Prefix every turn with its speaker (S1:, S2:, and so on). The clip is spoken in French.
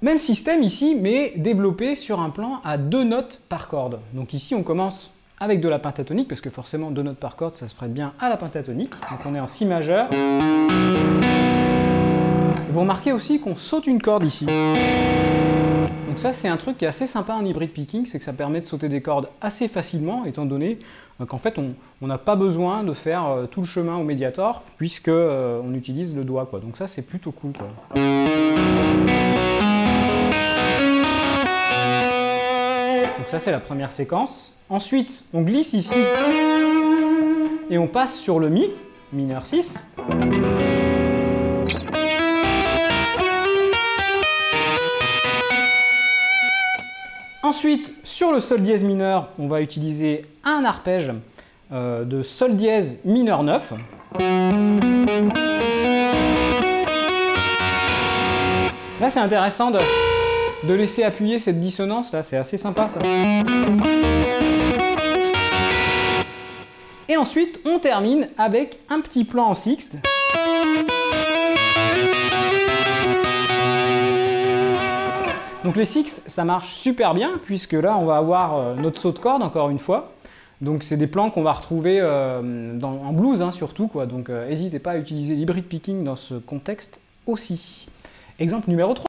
S1: Même système ici, mais développé sur un plan à 2 notes par corde. Donc ici, on commence avec de la pentatonique, parce que forcément, 2 notes par corde, ça se prête bien à la pentatonique. Donc on est en si majeur. Vous remarquez aussi qu'on saute une corde ici. Donc ça, c'est un truc qui est assez sympa en hybrid picking, c'est que ça permet de sauter des cordes assez facilement, étant donné qu'en fait, on n'a pas besoin de faire tout le chemin au médiator, puisque on utilise le doigt, quoi. Donc ça, c'est plutôt cool, quoi. Donc ça, c'est la première séquence. Ensuite, on glisse ici, et on passe sur le Mi, mineur 6. Ensuite, sur le sol dièse mineur, on va utiliser un arpège de sol dièse mineur 9. Là, c'est intéressant de laisser appuyer cette dissonance, là, c'est assez sympa ça. Et ensuite, on termine avec un petit plan en sixte. Donc les sixtes, ça marche super bien, puisque là, on va avoir notre saut de corde, encore une fois. Donc c'est des plans qu'on va retrouver en blues, hein, surtout, quoi. Donc n'hésitez pas à utiliser l'hybrid picking dans ce contexte aussi. Exemple numéro 3.